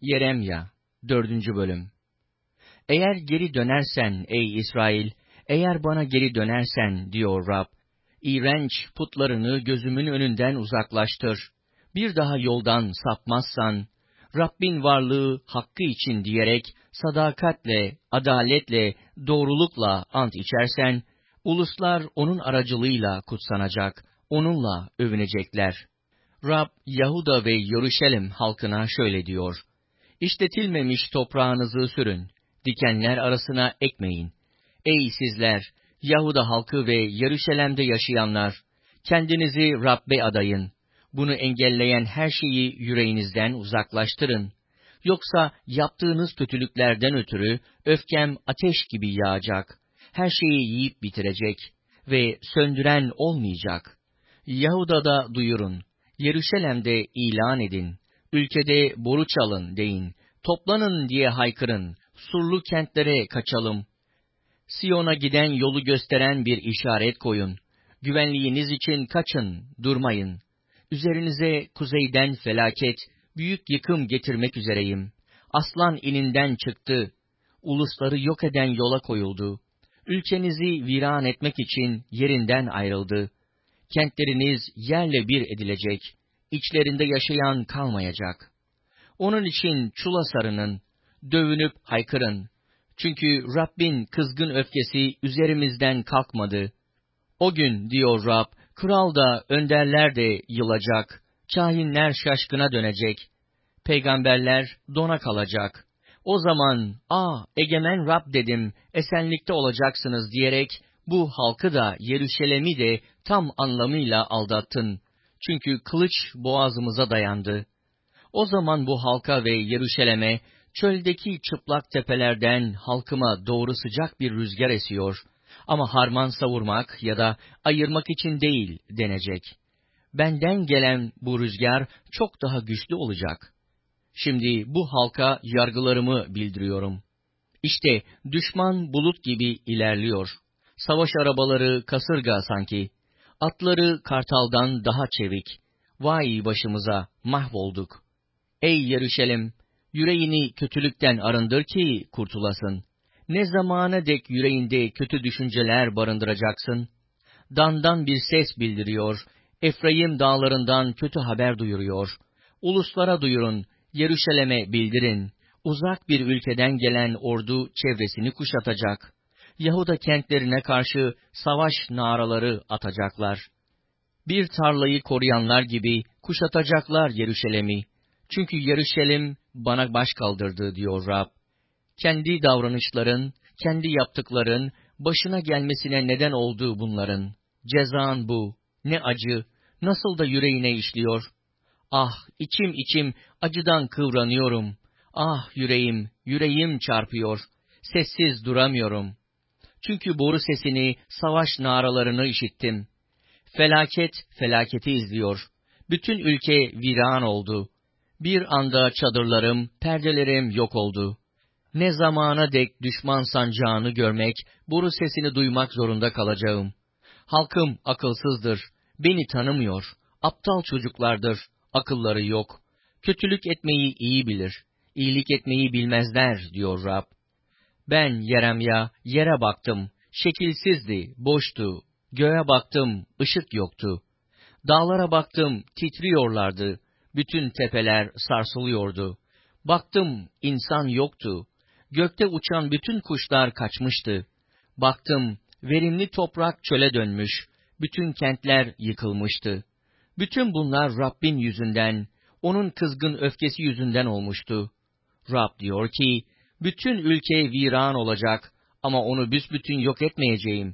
Yeremya 4. Bölüm. Eğer geri dönersen ey İsrail, eğer bana geri dönersen diyor Rab, iğrenç putlarını gözümün önünden uzaklaştır. Bir daha yoldan sapmazsan, Rabbin varlığı hakkı için diyerek sadakatle, adaletle, doğrulukla ant içersen, uluslar onun aracılığıyla kutsanacak, onunla övünecekler. Rab, Yahuda ve Yeruşalim halkına şöyle diyor: İşletilmemiş toprağınızı sürün, dikenler arasına ekmeyin. Ey sizler, Yahuda halkı ve Yeruşalim'de yaşayanlar, kendinizi Rab'be adayın. Bunu engelleyen her şeyi yüreğinizden uzaklaştırın. Yoksa yaptığınız kötülüklerden ötürü öfkem ateş gibi yağacak. Her şeyi yiyip bitirecek ve söndüren olmayacak. Yahuda'da duyurun, Yeruşalim'de ilan edin. Ülkede boru çalın deyin, toplanın diye haykırın, surlu kentlere kaçalım. Siyon'a giden yolu gösteren bir işaret koyun. Güvenliğiniz için kaçın, durmayın. Üzerinize kuzeyden felaket, büyük yıkım getirmek üzereyim. Aslan ininden çıktı, ulusları yok eden yola koyuldu. Ülkenizi viran etmek için yerinden ayrıldı. Kentleriniz yerle bir edilecek, içlerinde yaşayan kalmayacak. Onun için çula sarının, dövünüp haykırın. Çünkü Rabbin kızgın öfkesi üzerimizden kalkmadı. O gün, diyor Rab, kral da önderler de yılacak, kâhinler şaşkına dönecek, peygamberler dona kalacak. O zaman, egemen Rab dedim, esenlikte olacaksınız diyerek, bu halkı da Yeruşalim'i de tam anlamıyla aldattın. Çünkü kılıç boğazımıza dayandı. O zaman bu halka ve Yeruşalim'e, çöldeki çıplak tepelerden halkıma doğru sıcak bir rüzgar esiyor. Ama harman savurmak ya da ayırmak için değil denecek. Benden gelen bu rüzgar çok daha güçlü olacak. Şimdi bu halka yargılarımı bildiriyorum. İşte düşman bulut gibi ilerliyor. Savaş arabaları kasırga sanki. Atları kartaldan daha çevik. Vay başımıza, mahvolduk. Ey Yeruşalim, yüreğini kötülükten arındır ki kurtulasın. Ne zamana dek yüreğinde kötü düşünceler barındıracaksın? Dandan bir ses bildiriyor, Efraim dağlarından kötü haber duyuruyor. Uluslara duyurun, Yeruşalim'e bildirin. Uzak bir ülkeden gelen ordu çevresini kuşatacak. Yahuda kentlerine karşı savaş naraları atacaklar. Bir tarlayı koruyanlar gibi kuşatacaklar Yeruşalim'i. Çünkü Yeruşalim bana baş kaldırdı diyor Rab. Kendi davranışların, kendi yaptıkların, başına gelmesine neden olduğu bunların. Cezan bu. Ne acı, nasıl da yüreğine işliyor. Ah, içim içim acıdan kıvranıyorum. Ah yüreğim, yüreğim çarpıyor. Sessiz duramıyorum. Çünkü boru sesini, savaş naralarını işittim. Felaket, felaketi izliyor. Bütün ülke viran oldu. Bir anda çadırlarım, perdelerim yok oldu. Ne zamana dek düşman sancağını görmek, boru sesini duymak zorunda kalacağım. Halkım akılsızdır, beni tanımıyor, aptal çocuklardır, akılları yok. Kötülük etmeyi iyi bilir, iyilik etmeyi bilmezler, diyor Rab. Ben Yeremya, yere baktım, şekilsizdi, boştu. Göğe baktım, ışık yoktu. Dağlara baktım, titriyorlardı. Bütün tepeler sarsılıyordu. Baktım, insan yoktu. Gökte uçan bütün kuşlar kaçmıştı. Baktım, verimli toprak çöle dönmüş. Bütün kentler yıkılmıştı. Bütün bunlar Rabbin yüzünden, onun kızgın öfkesi yüzünden olmuştu. Rab diyor ki, bütün ülke viran olacak ama onu büsbütün yok etmeyeceğim.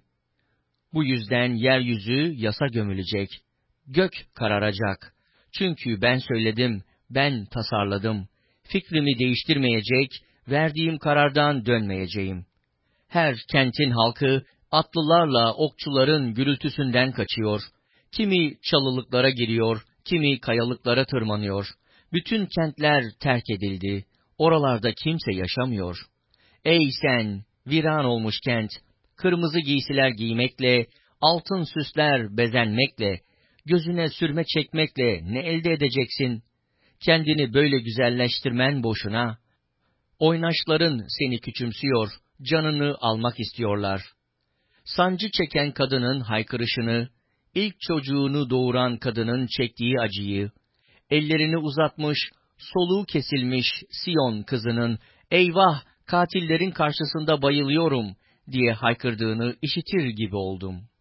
Bu yüzden yeryüzü yasa gömülecek. Gök kararacak. Çünkü ben söyledim, ben tasarladım. Fikrimi değiştirmeyecek, verdiğim karardan dönmeyeceğim. Her kentin halkı atlılarla okçuların gürültüsünden kaçıyor. Kimi çalılıklara giriyor, kimi kayalıklara tırmanıyor. Bütün kentler terk edildi. Oralarda kimse yaşamıyor. Ey sen, viran olmuş kent! Kırmızı giysiler giymekle, altın süsler bezenmekle, gözüne sürme çekmekle ne elde edeceksin? kendini böyle güzelleştirmen boşuna. Oynaşların seni küçümsüyor, canını almak istiyorlar. Sancı çeken kadının haykırışını, ilk çocuğunu doğuran kadının çektiği acıyı, ellerini uzatmış, soluğu kesilmiş Siyon kızının, eyvah, katillerin karşısında bayılıyorum diye haykırdığını işitir gibi oldum.